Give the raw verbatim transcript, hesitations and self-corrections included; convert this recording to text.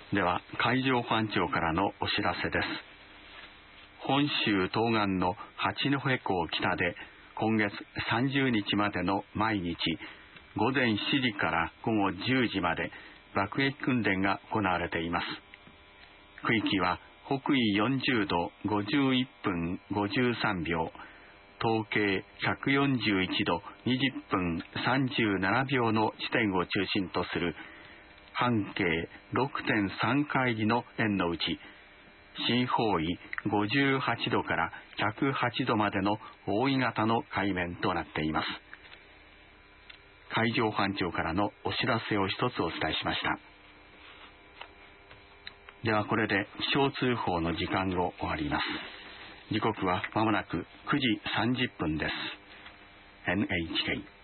では海上保安庁からのお知らせです。本州東岸の八戸港北で今月さんじゅうにちまでの毎日午前しちじから午後じゅうじまで爆撃訓練が行われています。区域は北緯よんじゅうどごじゅういっぷんごじゅうさんびょう、東経ひゃくよんじゅういちどにじゅっぷんさんじゅうななびょうの地点を中心とする半径 ろくてんさん 海里の円のうち、深方位ごじゅうはちどからひゃくはちどまでの扇形の海面となっています。海上保安庁からのお知らせを一つお伝えしました。ではこれで気象通報の時間を終わります。時刻はまもなくくじさんじゅっぷんです。エヌエイチケー